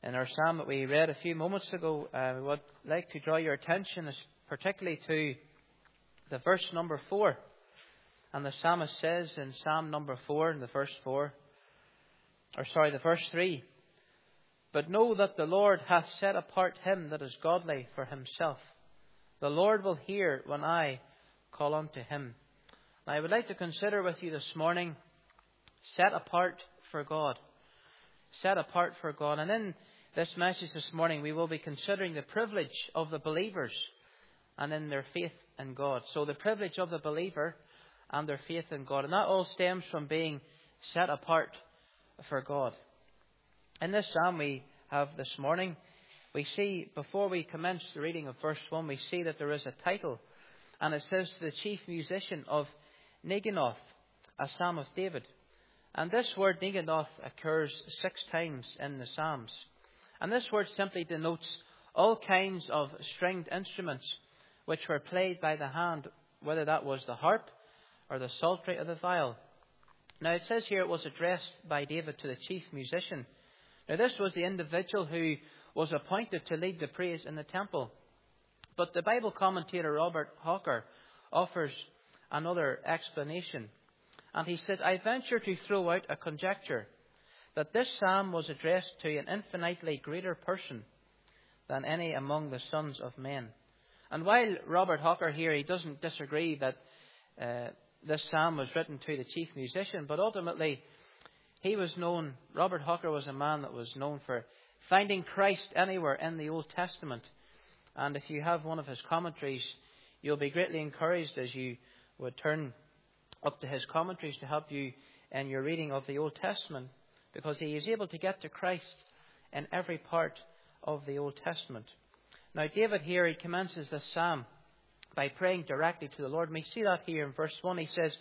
In our psalm that we read a few moments ago, we would like to draw your attention particularly to the verse number 4. And the psalmist says in Psalm number 4, in the verse 3, "But know that the Lord hath set apart him that is godly for himself. The Lord will hear when I call unto him." Now, I would like to consider with you this morning, set apart for God. Set apart for God. And in this message this morning, we will be considering the privilege of the believers and in their faith in God. So the privilege of the believer and their faith in God. And that all stems from being set apart for God. In this psalm we have this morning, we see, before we commence the reading of verse 1, we see that there is a title. And it says, "To the chief musician of Neginoth, a psalm of David." And this word Neginoth occurs 6 times in the Psalms. And this word simply denotes all kinds of stringed instruments which were played by the hand, whether that was the harp or the psaltery or the viol. Now it says here it was addressed by David to the chief musician. Now this was the individual who was appointed to lead the praise in the temple. But the Bible commentator Robert Hawker offers another explanation. And he said, "I venture to throw out a conjecture that this psalm was addressed to an infinitely greater person than any among the sons of men." And while Robert Hawker here, he doesn't disagree that this psalm was written to the chief musician, but ultimately Robert Hawker was a man that was known for finding Christ anywhere in the Old Testament. And if you have one of his commentaries, you'll be greatly encouraged as you would turn up to his commentaries to help you in your reading of the Old Testament, because he is able to get to Christ in every part of the Old Testament. Now David here, he commences this psalm by praying directly to the Lord. And we see that here in verse 1. He says,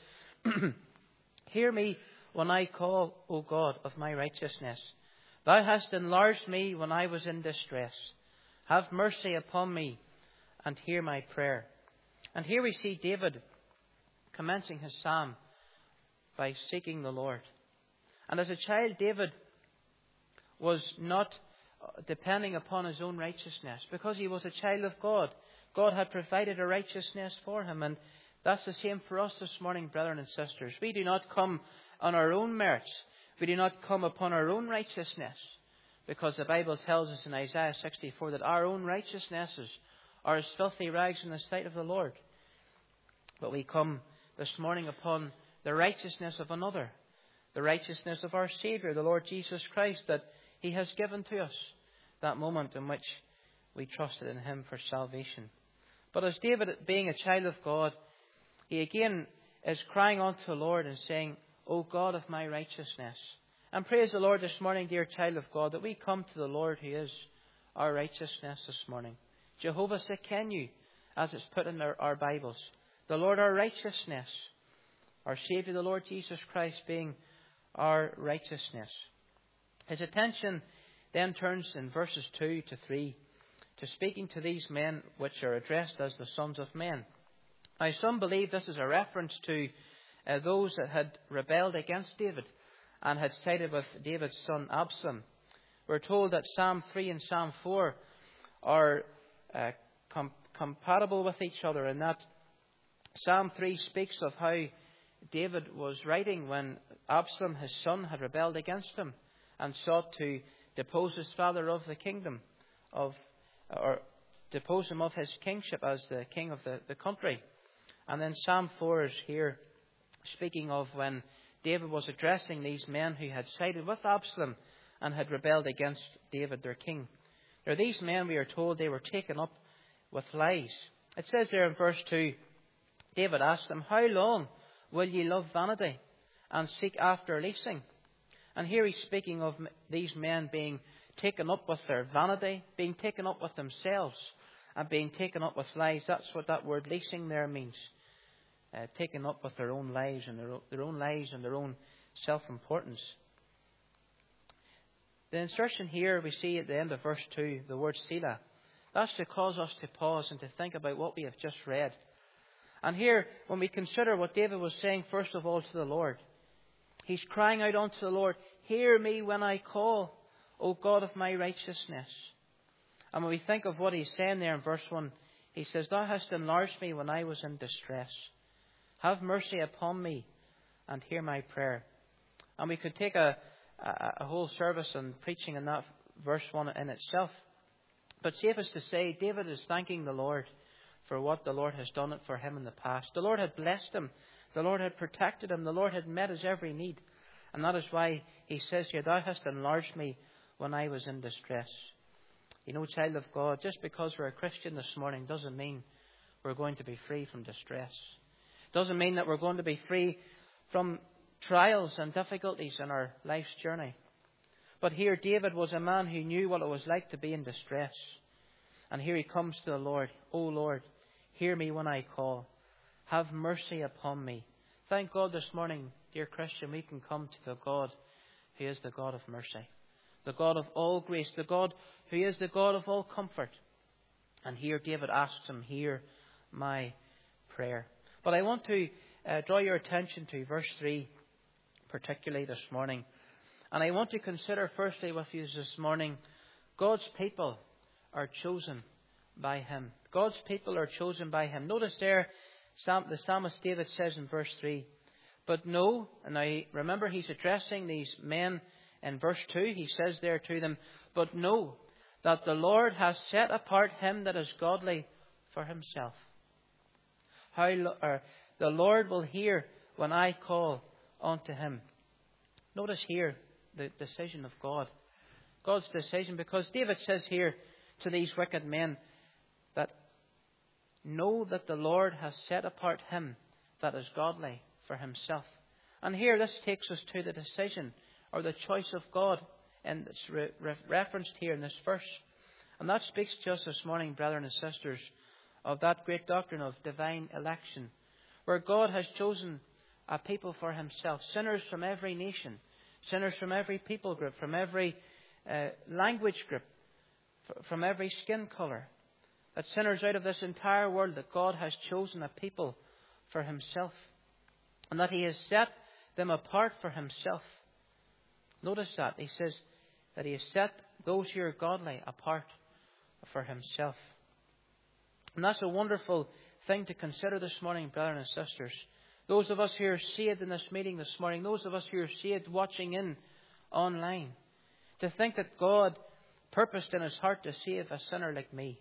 "Hear me when I call, O God of my righteousness. Thou hast enlarged me when I was in distress. Have mercy upon me and hear my prayer." And here we see David commencing his psalm by seeking the Lord. And as a child, David was not depending upon his own righteousness, because he was a child of God. God had provided a righteousness for him. And that's the same for us this morning, brethren and sisters. We do not come on our own merits. We do not come upon our own righteousness, because the Bible tells us in Isaiah 64 that our own righteousnesses are as filthy rags in the sight of the Lord. But we come this morning upon the righteousness of another, the righteousness of our Saviour, the Lord Jesus Christ, that He has given to us, that moment in which we trusted in Him for salvation. But as David, being a child of God, he again is crying unto the Lord and saying, "O God of my righteousness." And praise the Lord this morning, dear child of God, that we come to the Lord who is our righteousness this morning. Jehovah Sekenu, as it's put in our Bibles. The Lord our righteousness. Our Saviour, the Lord Jesus Christ, being our righteousness. His attention then turns in verses 2 to 3 to speaking to these men which are addressed as the sons of men. Now, some believe this is a reference to those that had rebelled against David and had sided with David's son Absalom. We're told that Psalm 3 and Psalm 4 are compatible with each other, and that Psalm 3 speaks of how David was writing when Absalom, his son, had rebelled against him and sought to depose his father of the kingdom, or depose him of his kingship as the king of the country. And then Psalm 4 is here speaking of when David was addressing these men who had sided with Absalom and had rebelled against David, their king. Now these men, we are told, they were taken up with lies. It says there in verse 2, David asked them, "How long will ye love vanity and seek after leasing?" And here he's speaking of these men being taken up with their vanity, being taken up with themselves, and being taken up with lies. That's what that word leasing there means. Taken up with their own lives and their own lives and their own self-importance. The insertion here we see at the end of verse 2, the word Selah. That's to cause us to pause and to think about what we have just read. And here, when we consider what David was saying, first of all, to the Lord, he's crying out unto the Lord, "Hear me when I call, O God of my righteousness. And when we think of what he's saying there in verse 1, he says, Thou hast enlarged me when I was in distress. Have mercy upon me and hear my prayer. And we could take a whole service on preaching in that verse 1 in itself. But safe is to say, David is thanking the Lord for what the Lord has done for him in the past. The Lord had blessed him. The Lord had protected him. The Lord had met his every need. And that is why he says here, Thou hast enlarged me when I was in distress. You know, child of God, just because we're a Christian this morning doesn't mean we're going to be free from distress. It doesn't mean that we're going to be free from trials and difficulties in our life's journey. But here David was a man who knew what it was like to be in distress. And here he comes to the Lord. O Lord, hear me when I call. Have mercy upon me. Thank God this morning, dear Christian, we can come to the God who is the God of mercy. The God of all grace. The God who is the God of all comfort. And here David asks him, hear my prayer. But I want to draw your attention to verse 3, particularly this morning. And I want to consider firstly with you this morning, God's people are chosen by him. God's people are chosen by him. Notice there, the psalmist David says in verse 3, But know, and now remember he's addressing these men in verse 2, he says there to them, But know that the Lord has set apart him that is godly for himself. The Lord will hear when I call unto him. Notice here the decision of God. God's decision, because David says here to these wicked men that know that the Lord has set apart him that is godly for himself. And here this takes us to the decision or the choice of God, and it's referenced here in this verse. And that speaks to us this morning, brethren and sisters, of that great doctrine of divine election, where God has chosen a people for himself, sinners from every nation, sinners from every people group, from every language group, from every skin colour. That sinners out of this entire world, that God has chosen a people for himself. And that he has set them apart for himself. Notice that. He says that he has set those who are godly apart for himself. And that's a wonderful thing to consider this morning, brethren and sisters. Those of us who are saved in this meeting this morning, those of us who are saved watching in online, to think that God purposed in his heart to save a sinner like me,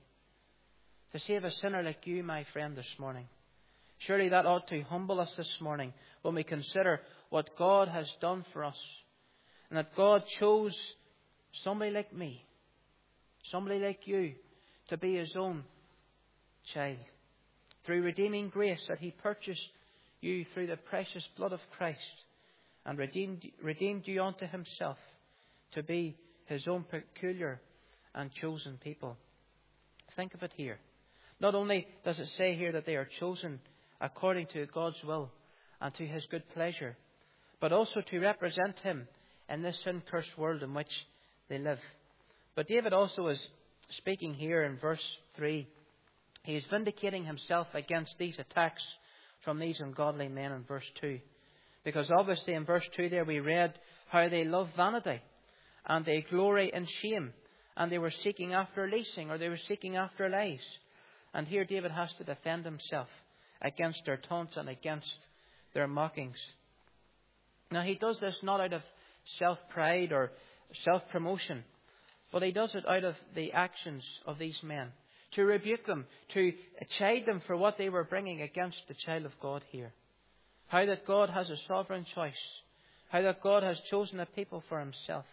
to save a sinner like you, my friend, this morning. Surely that ought to humble us this morning when we consider what God has done for us. And that God chose somebody like me, somebody like you, to be his own child. Through redeeming grace, that he purchased you through the precious blood of Christ and redeemed you unto himself to be his own peculiar and chosen people. Think of it here. Not only does it say here that they are chosen according to God's will and to his good pleasure, but also to represent him in this sin-cursed world in which they live. But David also is speaking here in verse 3. He is vindicating himself against these attacks from these ungodly men in verse 2. Because obviously in verse 2 there we read how they love vanity and they glory in shame and they were seeking after leasing, or they were seeking after lies. And here David has to defend himself against their taunts and against their mockings. Now he does this not out of self-pride or self-promotion, but he does it out of the actions of these men, to rebuke them, to chide them for what they were bringing against the child of God here. How that God has a sovereign choice. How that God has chosen a people for himself.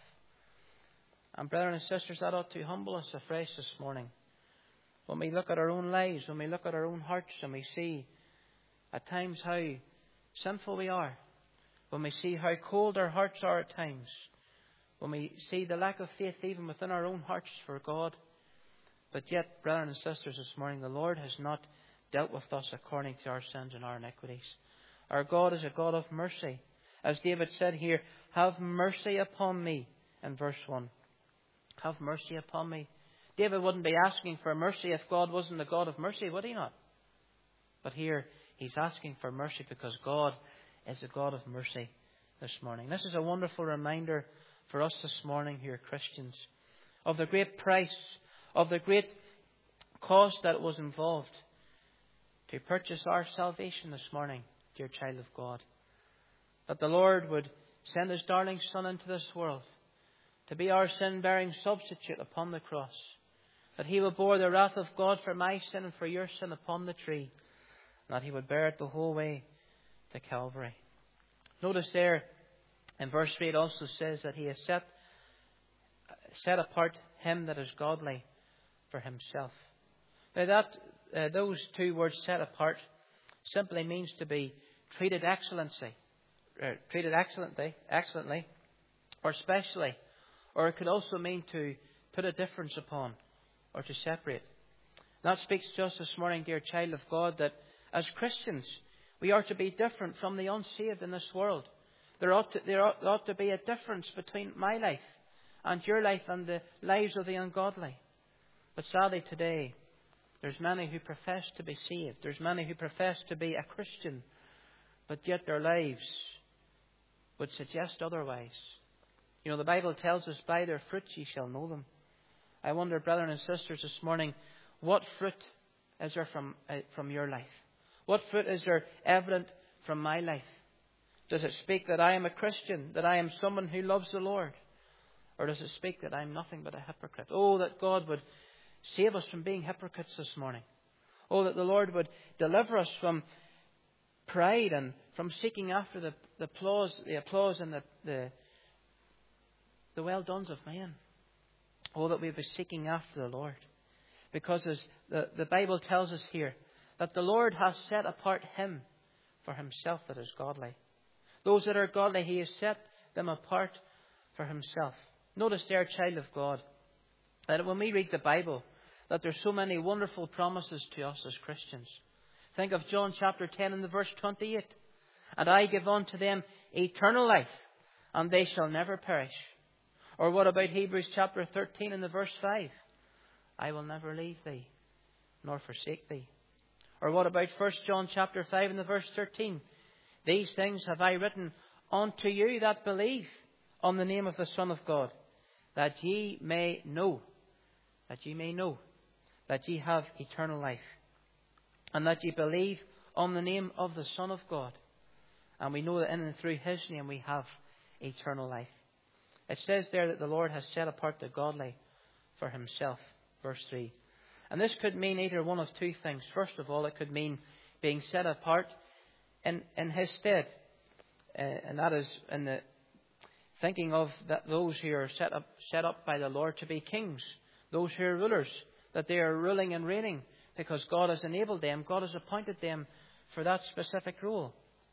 And brethren and sisters, that ought to humble us afresh this morning. When we look at our own lives, when we look at our own hearts, and we see at times how sinful we are. When we see how cold our hearts are at times. When we see the lack of faith even within our own hearts for God. But yet, brethren and sisters, this morning, the Lord has not dealt with us according to our sins and our iniquities. Our God is a God of mercy. As David said here, have mercy upon me, in verse 1. Have mercy upon me. David wouldn't be asking for mercy if God wasn't a God of mercy, would he not? But here, he's asking for mercy because God is a God of mercy this morning. This is a wonderful reminder for us this morning who are Christians, of the great price, of the great cost that was involved to purchase our salvation this morning, dear child of God. That the Lord would send His darling Son into this world to be our sin-bearing substitute upon the cross. That He would bear the wrath of God for my sin and for your sin upon the tree. And that He would bear it the whole way to Calvary. Notice there in verse 3 it also says that He has set apart him that is godly for Himself. Now those two words, set apart, simply means to be treated excellently, or specially, or it could also mean to put a difference upon, or to separate. That speaks to us this morning, dear child of God, that as Christians we are to be different from the unsaved in this world. There ought to be a difference between my life and your life and the lives of the ungodly. But sadly today, there's many who profess to be saved. There's many who profess to be a Christian, but yet their lives would suggest otherwise. You know, the Bible tells us, by their fruits ye shall know them. I wonder, brethren and sisters, this morning, what fruit is there from your life? What fruit is there evident from my life? Does it speak that I am a Christian, that I am someone who loves the Lord? Or does it speak that I'm nothing but a hypocrite? Oh, that God would save us from being hypocrites this morning. Oh, that the Lord would deliver us from pride and from seeking after the applause and the well-dones of man. Oh, that we be seeking after the Lord. Because as the Bible tells us here, that the Lord has set apart him for Himself that is godly. Those that are godly, He has set them apart for Himself. Notice there, child of God, that when we read the Bible, that there's so many wonderful promises to us as Christians. Think of John chapter 10 and the verse 28. And I give unto them eternal life, and they shall never perish. Or what about Hebrews chapter 13 and the verse 5? I will never leave thee, nor forsake thee. Or what about 1 John chapter 5 and the verse 13? These things have I written unto you that believe on the name of the Son of God, that ye may know, that ye have eternal life, and that ye believe on the name of the Son of God. And we know that in and through His name we have eternal life. It says there that the Lord has set apart the godly for Himself. Verse 3. And this could mean either one of two things. First of all, it could mean being set apart in His stead. And that is in the thinking of that those who are set up by the Lord to be kings. Those who are rulers. That they are ruling and reigning because God has enabled them. God has appointed them for that specific role.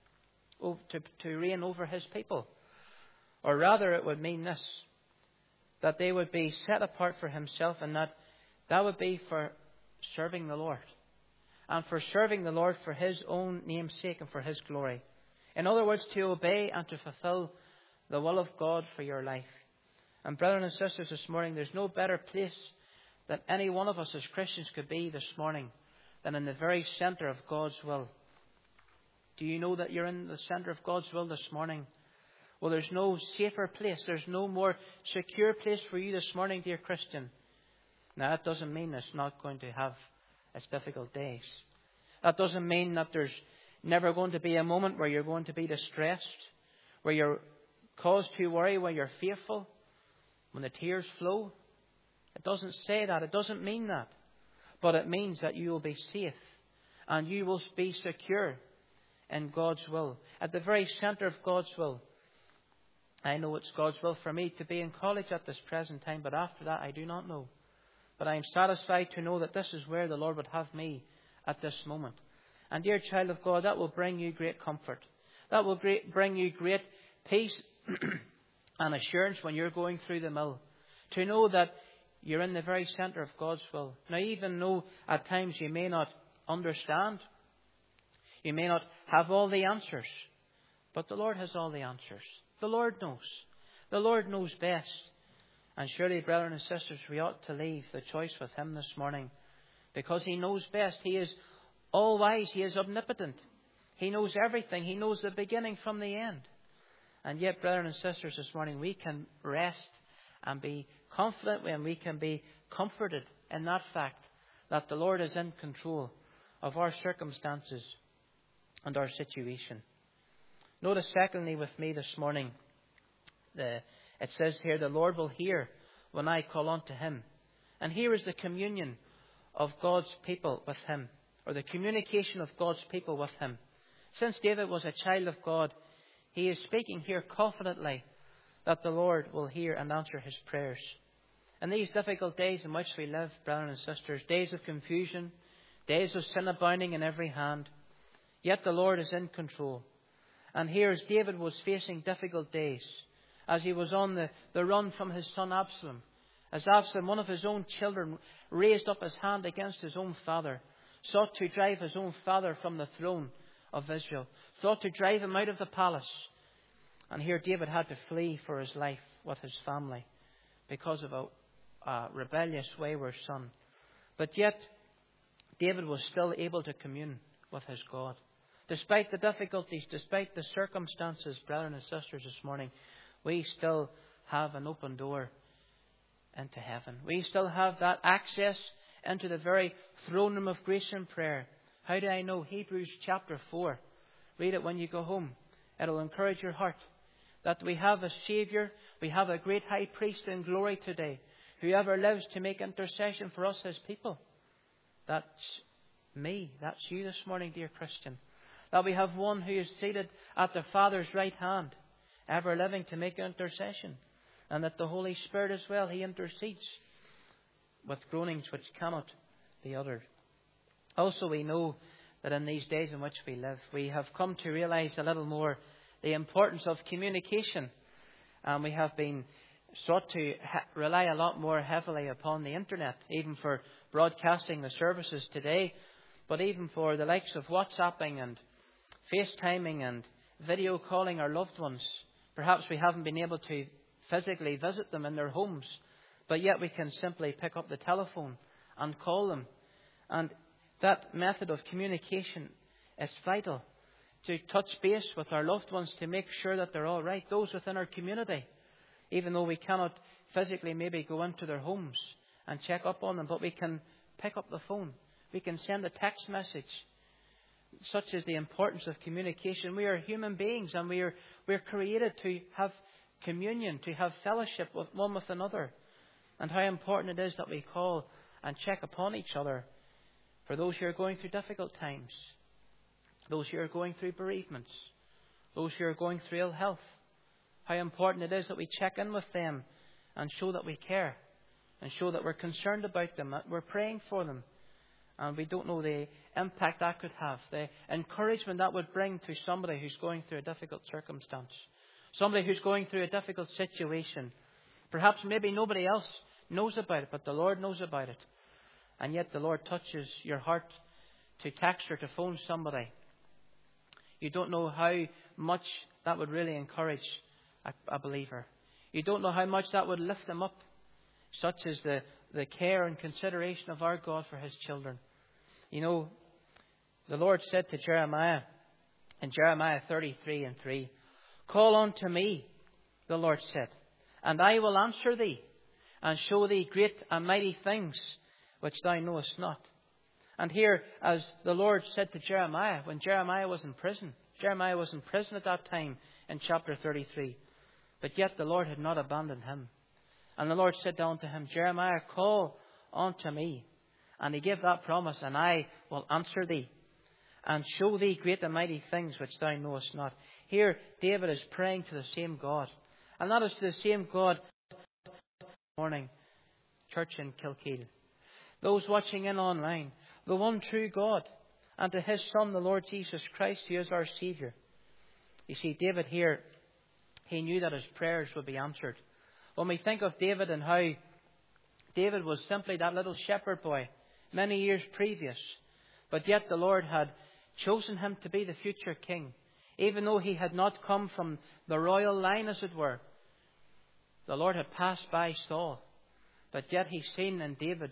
To reign over His people. Or rather it would mean this. That they would be set apart for Himself, and that would be for serving the Lord. And for serving the Lord for His own name's sake and for His glory. In other words, to obey and to fulfill the will of God for your life. And brethren and sisters, this morning, there's no better place that any one of us as Christians could be this morning than in the very centre of God's will. Do you know that you're in the centre of God's will this morning? Well, there's no safer place. There's no more secure place for you this morning, dear Christian. Now, that doesn't mean it's not going to have its difficult days. That doesn't mean that there's never going to be a moment where you're going to be distressed, where you're caused to worry, where you're fearful, when the tears flow. It doesn't say that. It doesn't mean that. But it means that you will be safe and you will be secure in God's will, at the very centre of God's will. I know it's God's will for me to be in college at this present time, but after that I do not know. But I am satisfied to know that this is where the Lord would have me at this moment. And dear child of God, that will bring you great comfort. That will bring you great peace and assurance when you're going through the mill. To know that you're in the very centre of God's will. Now, even though at times you may not understand, you may not have all the answers, but the Lord has all the answers. The Lord knows. The Lord knows best. And surely, brethren and sisters, we ought to leave the choice with Him this morning, because He knows best. He is all-wise. He is omnipotent. He knows everything. He knows the beginning from the end. And yet, brethren and sisters, this morning we can rest and be confident and we can be comforted in that fact that the Lord is in control of our circumstances and our situation. Notice secondly with me this morning, it says here, the Lord will hear when I call unto Him. And here is the communion of God's people with Him, or the communication of God's people with Him. Since David was a child of God, he is speaking here confidently that the Lord will hear and answer his prayers. In these difficult days in which we live, brethren and sisters, days of confusion, days of sin abounding in every hand, yet the Lord is in control. And here as David was facing difficult days, as he was on the run from his son Absalom, as Absalom, one of his own children, raised up his hand against his own father, sought to drive his own father from the throne of Israel, sought to drive him out of the palace. And here David had to flee for his life with his family because of a rebellious, wayward son. But yet, David was still able to commune with his God. Despite the difficulties, despite the circumstances, brethren and sisters, this morning, we still have an open door into heaven. We still have that access into the very throne room of grace and prayer. How do I know? Hebrews chapter 4. Read it when you go home. It'll encourage your heart that we have a Saviour, we have a great high priest in glory today, whoever lives to make intercession for us as people. That's me. That's you this morning, dear Christian. That we have one who is seated at the Father's right hand, ever living to make intercession. And that the Holy Spirit as well, He intercedes with groanings which cannot be uttered. Also, we know that in these days in which we live, we have come to realize a little more the importance of communication. And we have been sought to rely a lot more heavily upon the internet, even for broadcasting the services today, but even for the likes of WhatsApping and FaceTiming and video calling our loved ones. Perhaps we haven't been able to physically visit them in their homes, but yet we can simply pick up the telephone and call them. And that method of communication is vital to touch base with our loved ones to make sure that they're all right, those within our community, even though we cannot physically maybe go into their homes and check up on them, but we can pick up the phone. We can send a text message. Such is the importance of communication. We are human beings and we're created to have communion, to have fellowship with one with another. And how important it is that we call and check upon each other for those who are going through difficult times, those who are going through bereavements, those who are going through ill health. How important it is that we check in with them and show that we care and show that we're concerned about them, that we're praying for them. And we don't know the impact that could have, the encouragement that would bring to somebody who's going through a difficult circumstance, somebody who's going through a difficult situation. Perhaps maybe nobody else knows about it, but the Lord knows about it. And yet the Lord touches your heart to text or to phone somebody. You don't know how much that would really encourage a believer. You don't know how much that would lift them up. Such is the care and consideration of our God for His children. You know, the Lord said to Jeremiah in Jeremiah 33:3, "Call unto me," the Lord said, "and I will answer thee, and show thee great and mighty things which thou knowest not." And here, as the Lord said to Jeremiah, when Jeremiah was in prison at that time in chapter 33, but yet the Lord had not abandoned him. And the Lord said unto him, "Jeremiah, call unto me." And He gave that promise, "and I will answer thee, and show thee great and mighty things which thou knowest not." Here, David is praying to the same God. And that is to the same God this morning, church in Kilkeel. Those watching in online, the one true God, and to His Son, the Lord Jesus Christ, who is our Saviour. You see, David here, he knew that his prayers would be answered. When we think of David and how David was simply that little shepherd boy many years previous, but yet the Lord had chosen him to be the future king, even though he had not come from the royal line, as it were. The Lord had passed by Saul, but yet He's seen in David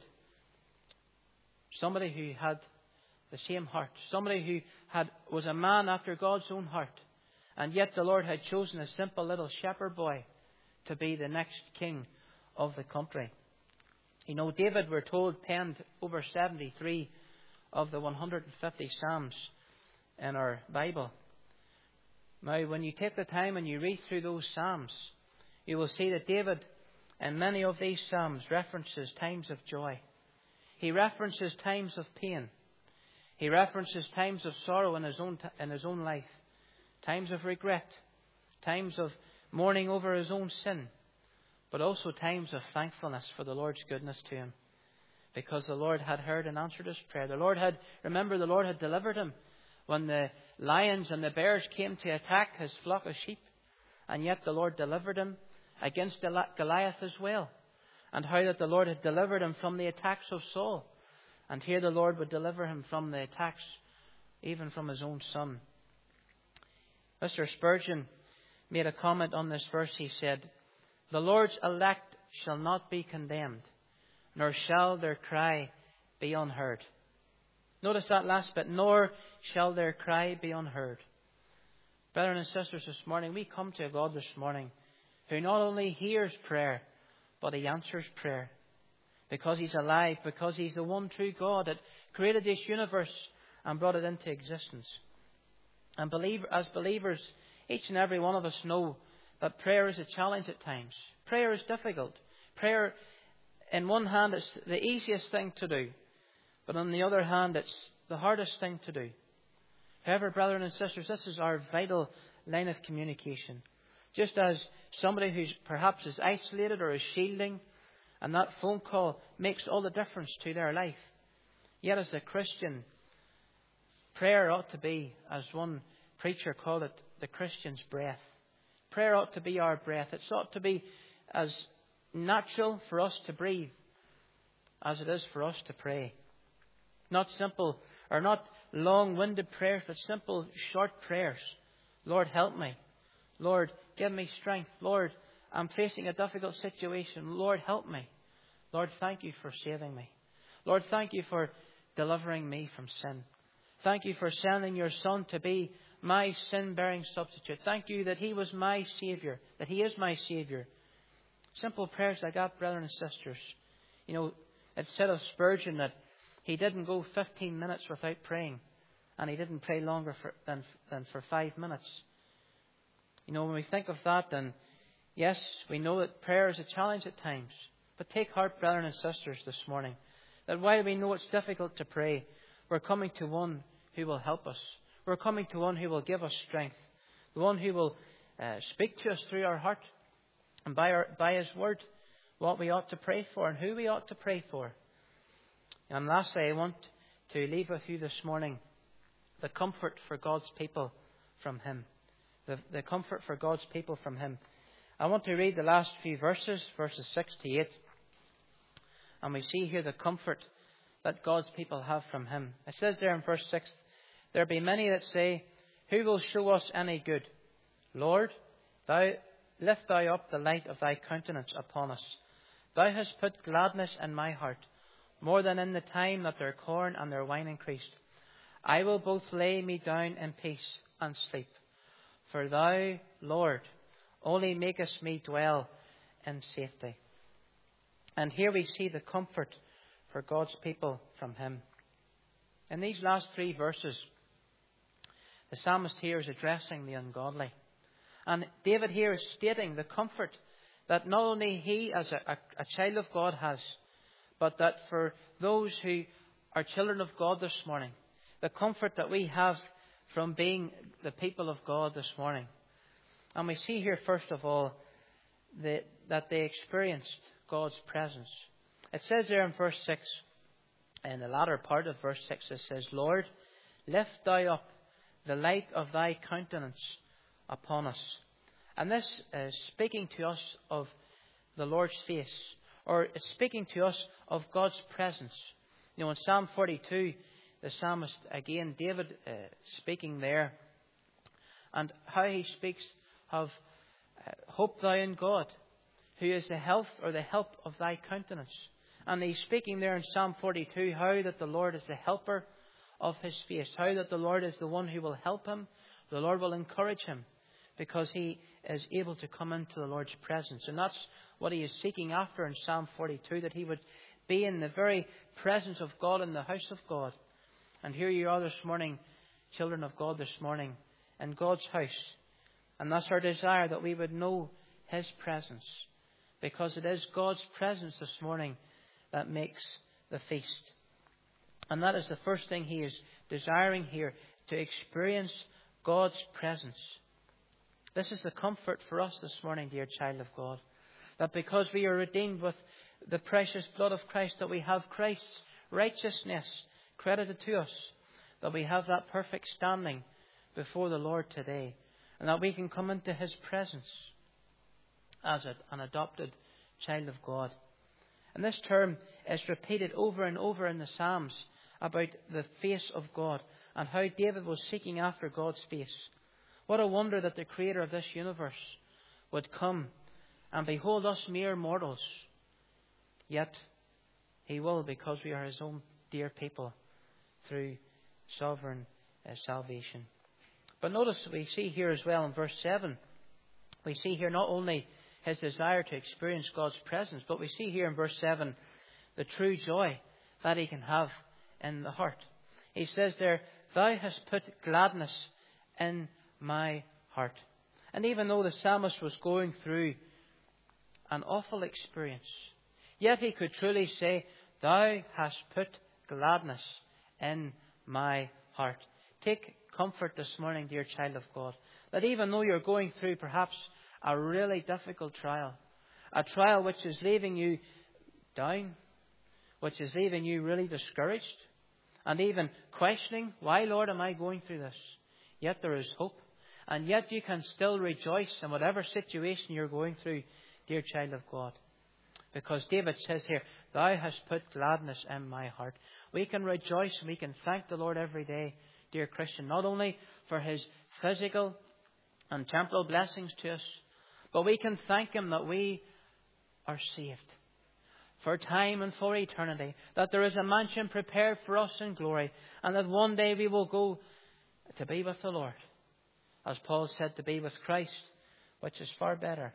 somebody who had the same heart, somebody who was a man after God's own heart. And yet the Lord had chosen a simple little shepherd boy to be the next king of the country. You know, David, we're told, penned over 73 of the 150 Psalms in our Bible. Now, when you take the time and you read through those Psalms, you will see that David, in many of these Psalms, references times of joy. He references times of pain. He references times of sorrow in his own life. Times of regret. Times of mourning over his own sin. But also times of thankfulness for the Lord's goodness to him. Because the Lord had heard and answered his prayer. The Lord had delivered him when the lions and the bears came to attack his flock of sheep. And yet the Lord delivered him against Goliath as well. And how that the Lord had delivered him from the attacks of Saul. And here the Lord would deliver him from the attacks, even from his own son. Mr. Spurgeon made a comment on this verse. He said, "The Lord's elect shall not be condemned, nor shall their cry be unheard." Notice that last bit, "nor shall their cry be unheard." Brethren and sisters, this morning we come to a God this morning who not only hears prayer, but He answers prayer. Because He's alive, because He's the one true God that created this universe and brought it into existence. And as believers, each and every one of us know that prayer is a challenge at times. Prayer is difficult. Prayer, in one hand, it's the easiest thing to do. But on the other hand, it's the hardest thing to do. However, brethren and sisters, this is our vital line of communication. Just as somebody who's perhaps is isolated or is shielding, and that phone call makes all the difference to their life. Yet as a Christian, prayer ought to be, as one preacher called it, the Christian's breath. Prayer ought to be our breath. It ought to be as natural for us to breathe as it is for us to pray. Not simple or not long-winded prayers, but simple, short prayers. Lord, help me. Lord, give me strength. Lord, I'm facing a difficult situation. Lord, help me. Lord, thank you for saving me. Lord, thank you for delivering me from sin. Thank you for sending your Son to be my sin-bearing substitute. Thank you that He was my Saviour, that He is my Saviour. Simple prayers like that, brethren and sisters. You know, it said of Spurgeon that he didn't go 15 minutes without praying, and he didn't pray longer than for 5 minutes. You know, when we think of that, then yes, we know that prayer is a challenge at times. But take heart, brethren and sisters, this morning, that while we know it's difficult to pray, we're coming to one who will help us. We're coming to one who will give us strength. The one who will speak to us through our heart and by His word what we ought to pray for and who we ought to pray for. And lastly, I want to leave with you this morning the comfort for God's people from Him. The comfort for God's people from Him. I want to read the last few verses 6 to 8. And we see here the comfort that God's people have from Him. It says there in verse 6, "There be many that say, Who will show us any good? Lord, lift thou up the light of thy countenance upon us. Thou hast put gladness in my heart, more than in the time that their corn and their wine increased. I will both lay me down in peace and sleep. For thou, Lord, only makest me dwell in safety." And here we see the comfort for God's people from Him. In these last 3 verses, the psalmist here is addressing the ungodly. And David here is stating the comfort that not only he as a child of God has, but that for those who are children of God this morning, the comfort that we have from being the people of God this morning. And we see here, first of all, that they experienced God's presence. It says there in verse 6, in the latter part of verse 6, it says, "Lord, lift thou up the light of thy countenance upon us." And this is speaking to us of the Lord's face, or it's speaking to us of God's presence. You know, in Psalm 42, the psalmist, again, David speaking there, and how he speaks of hope thou in God, who is the health or the help of thy countenance. And he's speaking there in Psalm 42, how that the Lord is the helper of his face, how that the Lord is the one who will help him, the Lord will encourage him, because he is able to come into the Lord's presence. And that's what he is seeking after in Psalm 42, that he would be in the very presence of God, in the house of God. And here you are this morning, children of God this morning, in God's house. And that's our desire, that we would know his presence, because it is God's presence this morning that makes the feast. And that is the first thing he is desiring here, to experience God's presence. This is the comfort for us this morning, dear child of God, that because we are redeemed with the precious blood of Christ, that we have Christ's righteousness credited to us, that we have that perfect standing before the Lord today, and that we can come into his presence as an adopted child of God. And this term is repeated over and over in the Psalms about the face of God, and how David was seeking after God's face. What a wonder that the Creator of this universe would come and behold us mere mortals. Yet he will, because we are his own dear people, through sovereign salvation. But notice we see here as well in verse 7, we see here not only his desire to experience God's presence, but we see here in verse 7 the true joy that he can have in the heart. He says there, "Thou hast put gladness in my heart." And even though the psalmist was going through an awful experience, yet he could truly say, "Thou hast put gladness in my heart." Take comfort this morning, dear child of God, that even though you're going through perhaps a really difficult trial, a trial which is leaving you down, which is leaving you really discouraged, and even questioning, "Why, Lord, am I going through this?" Yet there is hope. And yet you can still rejoice in whatever situation you're going through, dear child of God. Because David says here, "Thou hast put gladness in my heart." We can rejoice and we can thank the Lord every day, dear Christian, not only for his physical and temporal blessings to us, but we can thank him that we are saved for time and for eternity, that there is a mansion prepared for us in glory, and that one day we will go to be with the Lord, as Paul said, to be with Christ, which is far better.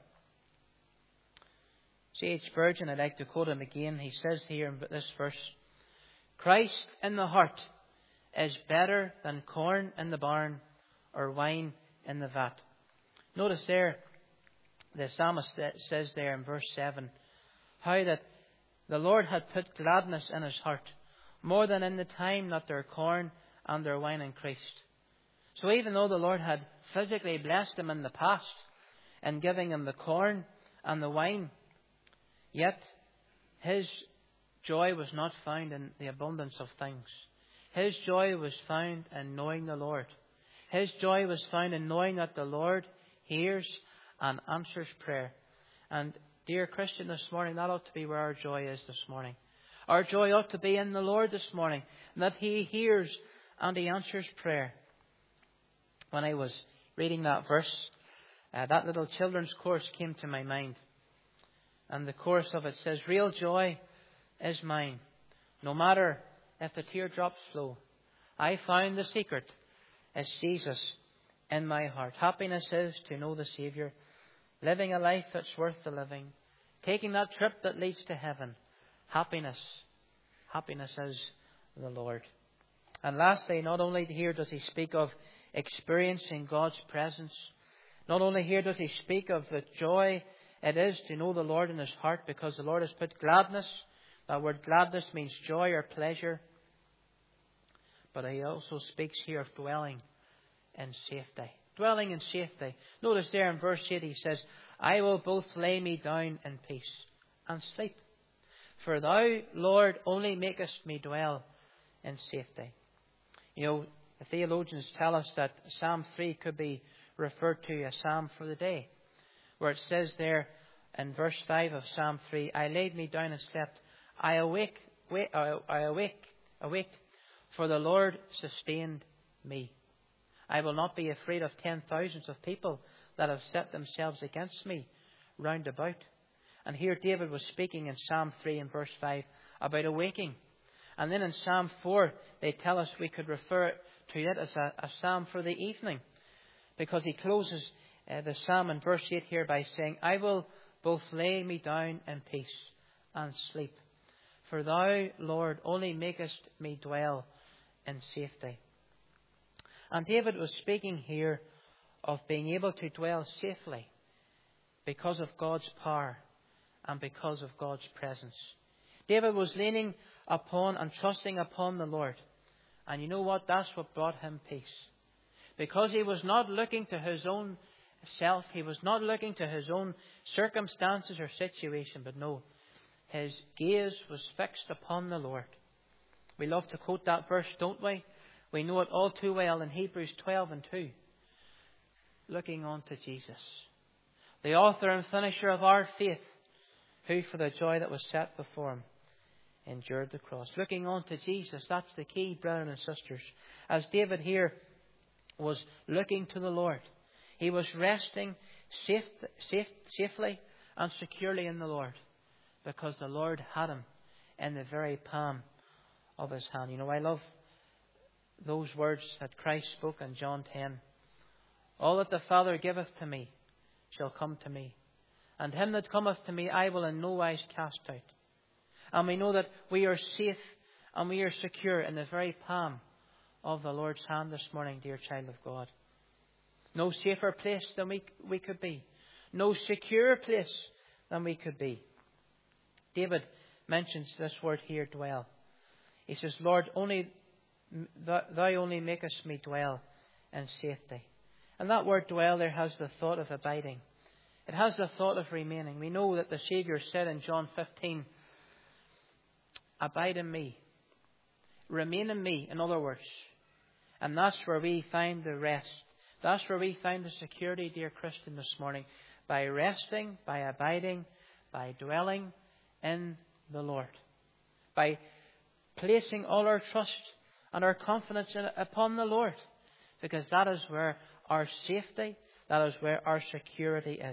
C.H. Spurgeon, I'd like to quote him again. He says here in this verse, "Christ in the heart is better than corn in the barn or wine in the vat." Notice there, the psalmist says there in verse 7, how that the Lord had put gladness in his heart, more than in the time that their corn and their wine increased. So even though the Lord had physically blessed him in the past, in giving him the corn and the wine, yet his joy was not found in the abundance of things. His joy was found in knowing the Lord. His joy was found in knowing that the Lord hears and answers prayer. And dear Christian, this morning, that ought to be where our joy is this morning. Our joy ought to be in the Lord this morning, and that he hears and he answers prayer. When I was reading that verse, that little children's chorus came to my mind. And the chorus of it says, "Real joy is mine, no matter if the teardrops flow. I found the secret is Jesus in my heart. Happiness is to know the Saviour, living a life that's worth the living, taking that trip that leads to heaven. Happiness is the Lord." And lastly, not only here does he speak of experiencing God's presence, not only here does he speak of the joy it is to know the Lord in his heart, because the Lord has put gladness. That word gladness means joy or pleasure. But he also speaks here of dwelling in safety. Dwelling in safety. Notice there in verse 8 he says, "I will both lay me down in peace and sleep. For thou, Lord, only makest me dwell in safety." You know, the theologians tell us that Psalm 3 could be referred to a psalm for the day, where it says there in verse 5 of Psalm 3, "I laid me down and slept. I awaked, for the Lord sustained me. I will not be afraid of 10,000s of people that have set themselves against me round about." And here David was speaking in Psalm 3 and verse 5 about awaking. And then in Psalm 4, they tell us we could refer to it as a psalm for the evening, because he closes the psalm in verse 8 here by saying, I will both lay me down in peace and sleep. For thou, Lord, only makest me dwell in safety. And David was speaking here of being able to dwell safely because of God's power and because of God's presence. David was leaning upon and trusting upon the Lord. And you know what? That's what brought him peace. Because he was not looking to his own self. He was not looking to his own circumstances or situation. But no, his gaze was fixed upon the Lord. We love to quote that verse, don't we? We know it all too well in Hebrews 12:2. Looking on to Jesus, the author and finisher of our faith, who for the joy that was set before him endured the cross. Looking on to Jesus, that's the key, brethren and sisters. As David here was looking to the Lord, he was resting safely and securely in the Lord, because the Lord had him in the very palm of his hand. You know, I love those words that Christ spoke in John 10. All that the Father giveth to me shall come to me, and him that cometh to me I will in no wise cast out. And we know that we are safe and we are secure in the very palm of the Lord's hand this morning, dear child of God. No safer place than we could be. No secure place than we could be. David mentions this word here, dwell. He says, Lord, thou only makest me dwell in safety. And that word dwell there has the thought of abiding. It has the thought of remaining. We know that the Saviour said in John 15, abide in me. Remain in me, in other words. And that's where we find the rest. That's where we find the security, dear Christian, this morning. By resting, by abiding, by dwelling in the Lord. By placing all our trust and our confidence upon the Lord. Because that is where our safety, that is where our security is.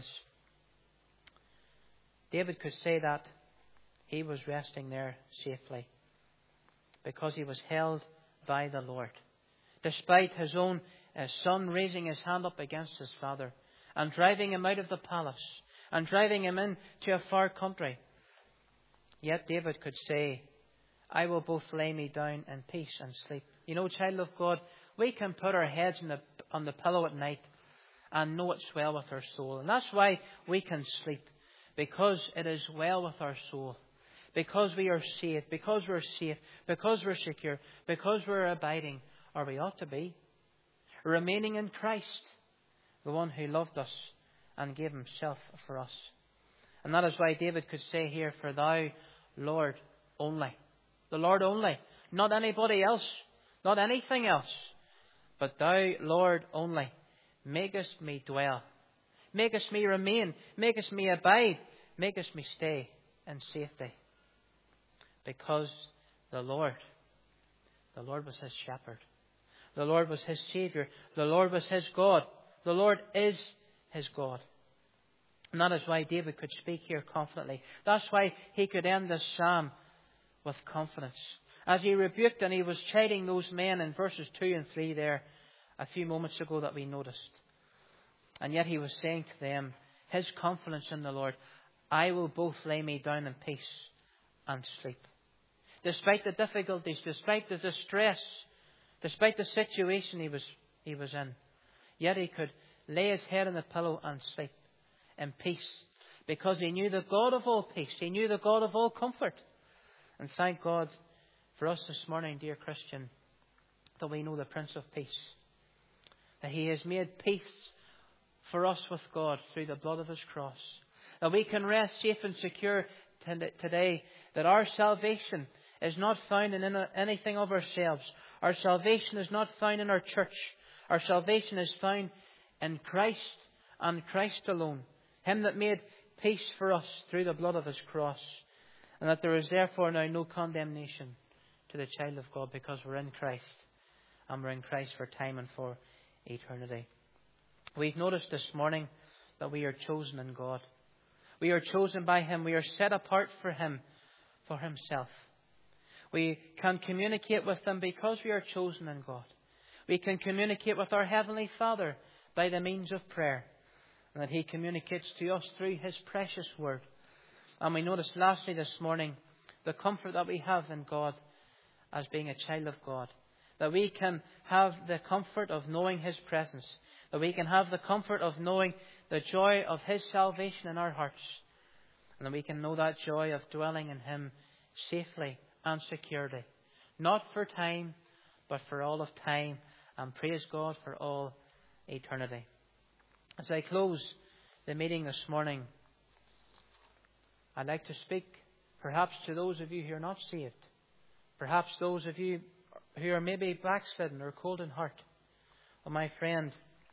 David could say that he was resting there safely because he was held by the Lord. Despite his own son raising his hand up against his father and driving him out of the palace and driving him into a far country, yet David could say, I will both lay me down in peace and sleep. You know, child of God, we can put our heads on the pillow at night and know it's well with our soul. And that's why we can sleep. Because it is well with our soul. Because we are saved. Because we're safe. Because we're secure. Because we're abiding. Or we ought to be. Remaining in Christ. The one who loved us and gave himself for us. And that is why David could say here, for thou, Lord, only. The Lord only. Not anybody else. Not anything else. But thou, Lord, only, makest me dwell. Makest me remain. Makest me abide. Makest me stay in safety. Because the Lord was his shepherd. The Lord was his Saviour. The Lord was his God. The Lord is his God. And that is why David could speak here confidently. That's why he could end this psalm with confidence. As he rebuked and he was chiding those men in verses 2 and 3 there a few moments ago that we noticed. And yet he was saying to them, his confidence in the Lord, I will both lay me down in peace and sleep. Despite the difficulties, despite the distress, despite the situation he was in, yet he could lay his head on the pillow and sleep in peace. Because he knew the God of all peace. He knew the God of all comfort. And thank God for us this morning, dear Christian, that we know the Prince of Peace. That he has made peace for us with God through the blood of his cross. That we can rest safe and secure today. That our salvation is not found in anything of ourselves. Our salvation is not found in our church. Our salvation is found in Christ and Christ alone. Him that made peace for us through the blood of his cross. And that there is therefore now no condemnation to the child of God, because we're in Christ. And we're in Christ for time and for eternity. We've noticed this morning that we are chosen in God. We are chosen by him. We are set apart for him, for himself. We can communicate with him because we are chosen in God. We can communicate with our Heavenly Father by the means of prayer. and that He communicates to us through His precious Word. And we notice lastly this morning the comfort that we have in God as being a child of God. That we can have the comfort of knowing His presence. That we can have the comfort of knowing the joy of His salvation in our hearts. And that we can know that joy of dwelling in Him safely and securely. Not for time, but for all of time. And praise God for all eternity. As I close the meeting this morning, I'd like to speak perhaps to those of you who are not saved. Perhaps those of you who are maybe backslidden or cold in heart. Oh, my friend,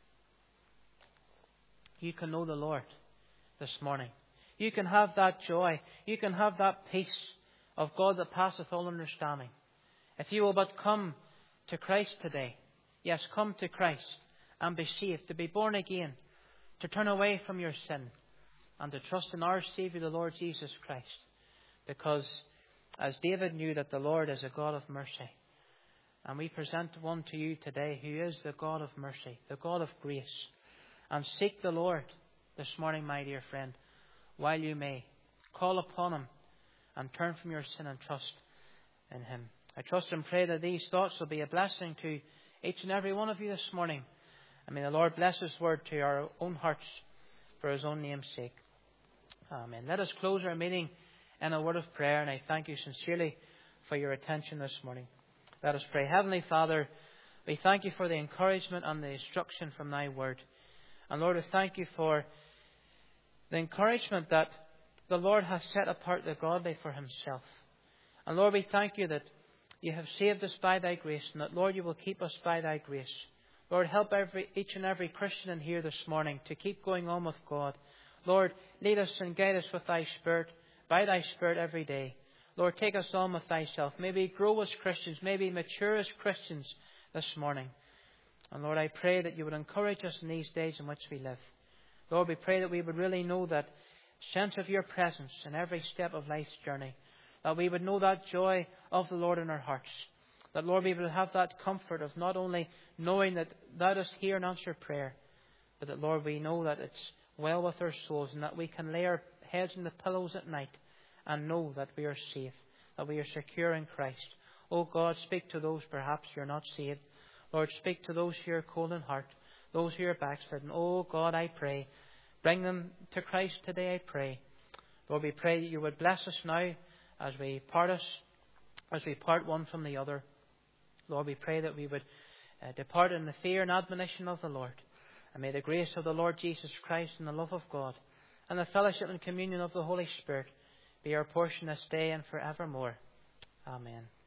you can know the Lord this morning. You can have that joy. You can have that peace of God that passeth all understanding. If you will but come to Christ today. Yes, come to Christ and be saved, to be born again, to turn away from your sin and to trust in our Saviour, the Lord Jesus Christ. Because as David knew that the Lord is a God of mercy, and we present one to you today who is the God of mercy, the God of grace. And seek the Lord this morning, my dear friend, while you may. Call upon Him and turn from your sin and trust in Him. I trust and pray that these thoughts will be a blessing to each and every one of you this morning. And may the Lord bless His word to our own hearts for His own name's sake. Amen. Let us close our meeting in a word of prayer, and I thank you sincerely for your attention this morning. Let us pray. Heavenly Father, we thank you for the encouragement and the instruction from Thy word. And Lord, we thank you for the encouragement that the Lord has set apart the godly for Himself. And Lord, we thank you that you have saved us by Thy grace, and that, Lord, you will keep us by Thy grace. Lord, help each and every Christian in here this morning to keep going on with God. Lord, lead us and guide us with Thy Spirit, by Thy Spirit every day. Lord, take us on with Thyself. Maybe grow as Christians, maybe mature as Christians this morning. And Lord, I pray that you would encourage us in these days in which we live. Lord, we pray that we would really know that sense of your presence in every step of life's journey. That we would know that joy of the Lord in our hearts. That, Lord, we would have that comfort of not only knowing that Thou dost hear and answer prayer, but that, Lord, we know that it's well with our souls and that we can lay our heads in the pillows at night and know that we are safe, that we are secure in Christ. Oh God, speak to those perhaps who are not saved. Lord, speak to those who are cold in heart, those who are backslidden. Oh God, I pray, bring them to Christ today, I pray. Lord, we pray that you would bless us now as we part one from the other. Lord, we pray that we would depart in the fear and admonition of the Lord. And may the grace of the Lord Jesus Christ and the love of God and the fellowship and communion of the Holy Spirit be our portion this day and forevermore. Amen.